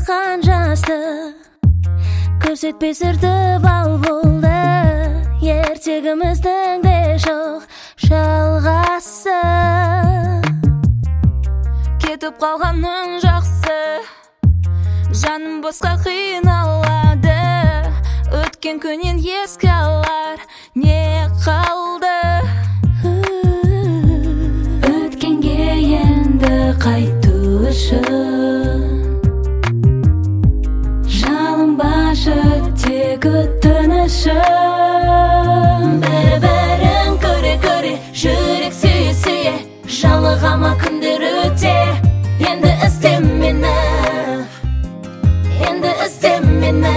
аққан жастық көрсетпей сүртіп ал болды. Ертегіміздің де жоқ жалғасы. Кетіп қалғаның жақсы, жаным босқа қиналады. Өткен күннен еске алар не қалды? Өткенге енді қайту үшін жалынбашы тек өтінішім. Бір-бірін көре-көре жүрек сүйе-сүйе жалығама күндер өте. Енді ізде мені, енді ізде мені.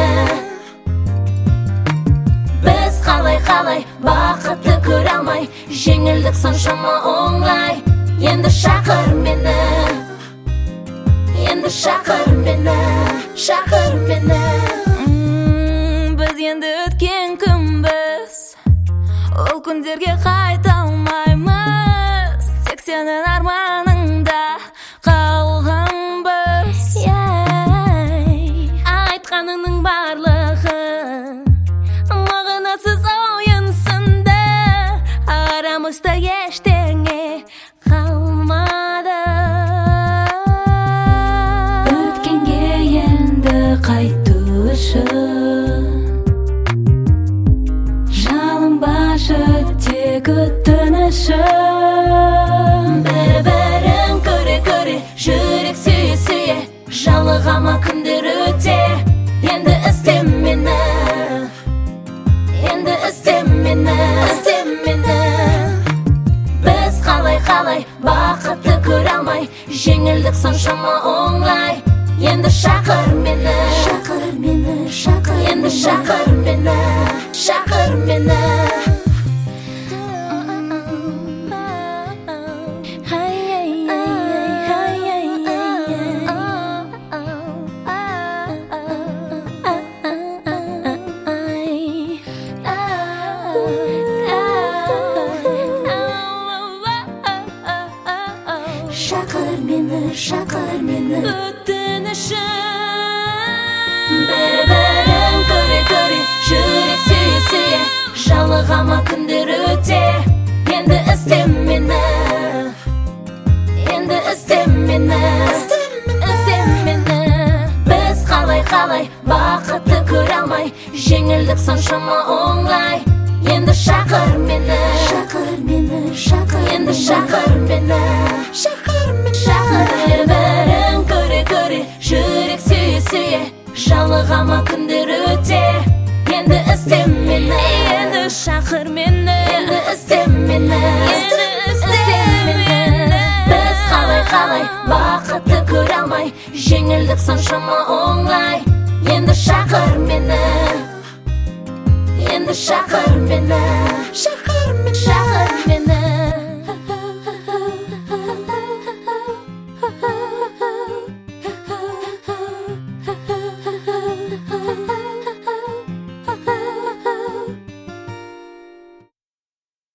Біз қалай бақытты көре алмай, жеңілдік соншама оңай. Енді шақыр мені, енді шақыр мені, шақыр мені. Біз енді өткен күнбіз, ол күндерге қайта алмаймыз. Тек сенің арманыңда қалғанбыз. Айтқаныңның барлығы мағынасыз ойын сынды. Арамызда ештеңе қалмады. Өткенге енді қайту үшін жалынбашы тек өтінішім. Бір-бірін көре-көре жүрек сүйе-сүйе жалығама күндер өте. Енді ізде мені, енді ізде мені, ізде мені. Біз қалай бақытты көре алмай, жеңілдік соншама оңай. Енді шақыр мені, шақыр мені, шақыр, енді шақыр мені, шақыр мені. Шақыр мені, шақыр мені, өтінішім. Бір-бірін көре-көре жүрек сүйе-сүйе жалығама күндер өте. Енді ізде мені, енді ізде мені, ізде мені. Біз қалай бақытты көре алмай, жеңілдік соншама оңай. Енді шақыр мені, шақыр мені, шақыр, енді шақыр мені, шақыр мені, шақыр. Бір-бірін көре-көре жүрек сүйе-сүйе жалығама күндер өте. Енді ізде мені, енді шақыр мені, енді ізде мені, енді ізде мені. Біз қалай бақытты көре алмай, жеңілдік соншама оңай. Енді шақыр мені, енді шақыр мені, шақыр.